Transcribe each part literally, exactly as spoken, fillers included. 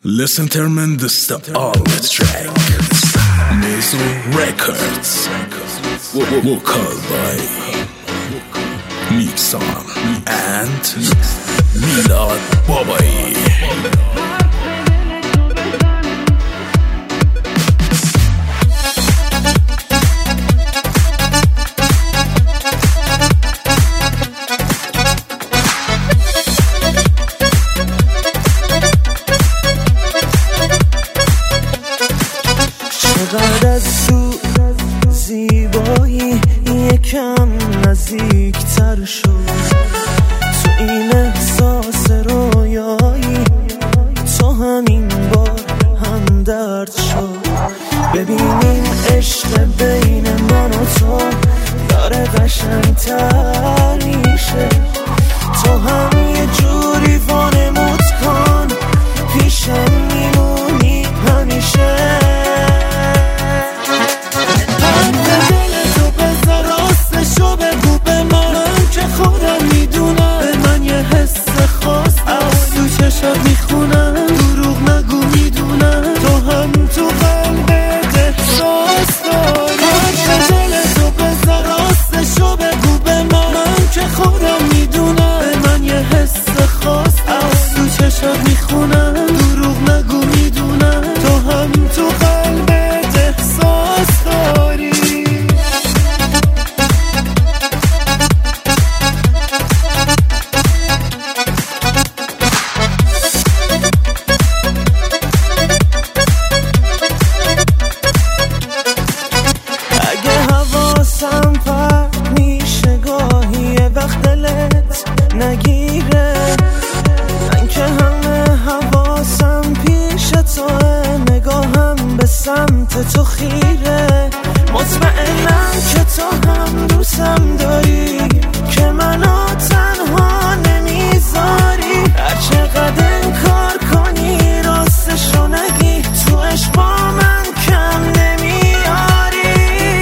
Listen Termin, this is the Always track. Mazo Records. Vocal by Mixon and Milad Babai. چقدر از تو زیبایی یکم نزدیکتر شد، تو این احساس رویایی تو همین بار هم درد شد. ببینیم عشق بین من و تو داره قشنگتر میشه، تو هم یه جوری وانمود کن پیشم میمونی همیشه. میخونم دروغ نگو میدونم تو هم تو قلبت احساس داری. هر دل تو بذار راستشو بگو به من، من که خودم میدونم به من یه حس خاص از تو چشات میخونم دروغ نگو میدونم تو هم تو قلبت احساس داری. نگیره من که همه حواسم پیش تو، نگاهم به سمت تو خیره، مطمئنم که تو هم دوستم داری که منو تنها نمیذاری. هر چقدر انکار کنی راستشو نگی تو عشق با من کم نمیاری.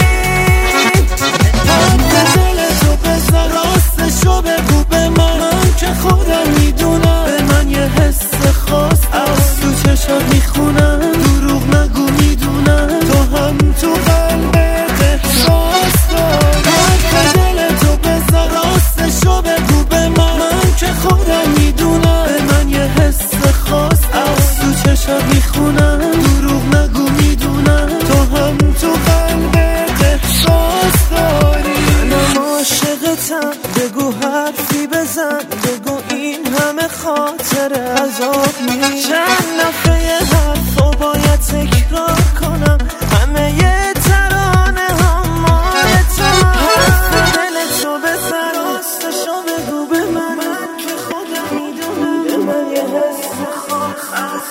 دل تو بذار راستشو بگو به من، که خودم میدونم به من یه حس خاص از تو چشات میخونم دروغ نگو میدونم تو هم تو قلبت احساس داری. هر دل تو بذار راستشو بگو به من، من که خودم میدونم به من یه حس خاص از تو چشات میخونم دروغ نگو میدونم تو هم تو قلبت احساس داری. منم عاشقتم بگو حرفی بزن، بگو این همه خاطر عذاب می چند دفعه حرفو باید تکرار کنم، همه یه ترانه هم مال تو. حرف دل تو بزن راستشو بگو به من، من که خودم میدونم به من یه حس خاص.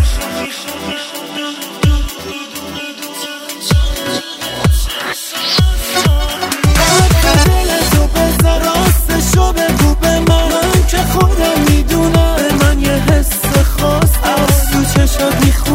شو بگو به من که خودم میدونم به من یه حس خاص از تو چشات میخونم